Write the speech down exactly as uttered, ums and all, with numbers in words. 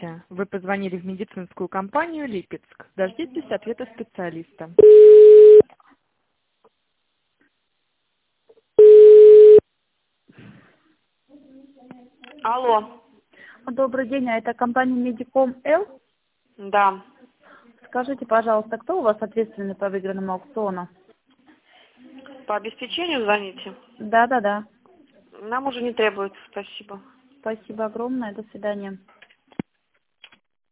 Здравствуйте. Вы позвонили в медицинскую компанию Липецк. Дождитесь ответа специалиста. Алло. Добрый день, а это компания Медиком Л? Да. Скажите, пожалуйста, кто у вас ответственный по выигранному аукциону? По обеспечению звоните? Да, да, да. Нам уже не требуется, спасибо. Спасибо огромное, до свидания.